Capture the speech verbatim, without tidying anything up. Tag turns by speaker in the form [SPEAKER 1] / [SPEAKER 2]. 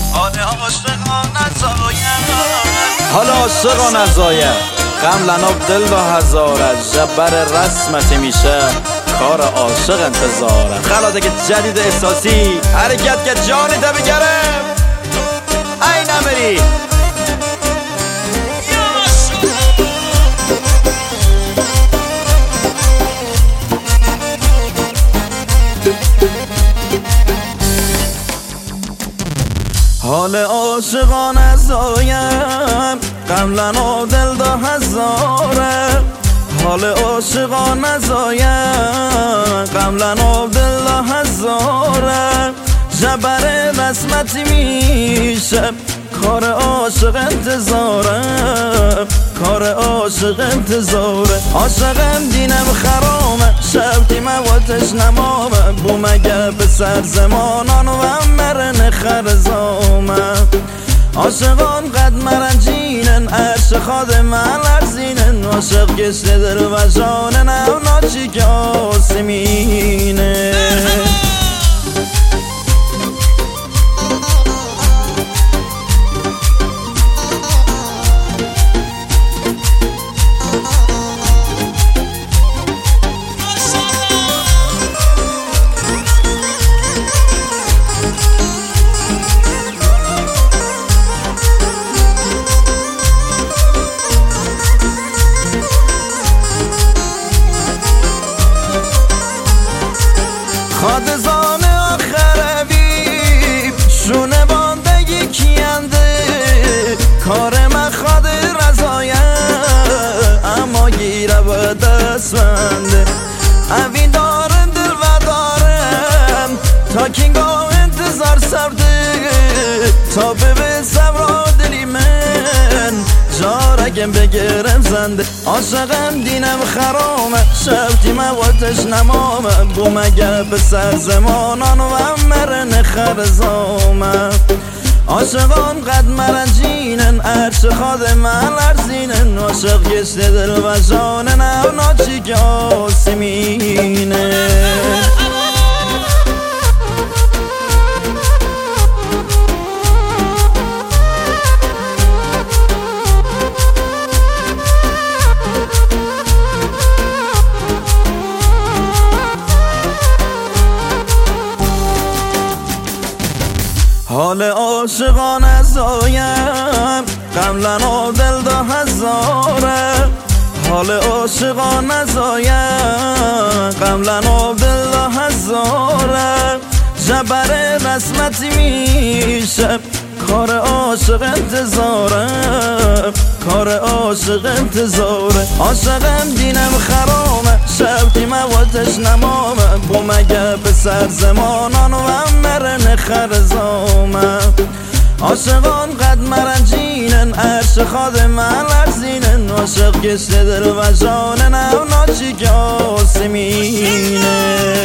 [SPEAKER 1] حال عاشقا نزایم
[SPEAKER 2] حال عاشقا نزایم غم لناب دل و هزاره جبر رسمت میشه کار عاشق انتظاره خلاده که جدید احساسی حرکت که جانی ده بگرم ای نمری حال عاشقان نزایم غم لناب دل دا هزاره حال عاشقان نزایم غم لناب دل دا هزاره جبر رسمتی میشه کار عاشق انتظاره کار عاشق انتظاره عاشقم دینم خرامه شبتی مواتش نمامه بو مگه به سر زمانان و مرن خرزامه عاشقان قد مرنجینن عرش خاد من لرزینن عاشق گشت دل و جانن او ناچی که آسمینه خادزان آخروی شونه باندگی کینده کار من خاد رضایه اما گیره به دست بنده اوین دارم دل و دارم تا کینگاه انتظار سرده تا ببین صبر دلی من جارگم بگیرم زنده عاشقم دینم خرامه شبتی مواتش نمامه بو مگه به سر زمانان و مرن خرزامه عاشقان قد مرنجینن عرش خاد من لرزینن عاشق گشت دل و جانن او ناچی که آسمینه حال عاشقان نزایم غم لناب دل دا هزاره حال عاشقان نزایم غم لناب دل دا هزاره جبر رسمتی میشه کار عاشق انتظاره کار عاشق انتظاره عاشقم دینم خرامه شبتی مواتش نمامه بو مگه به سر زمانان و مرن خرزامه عاشقان قد مرنجینن عرش خاد من لرزینن عاشق گشت دل و جانن او ناچی که آسمینه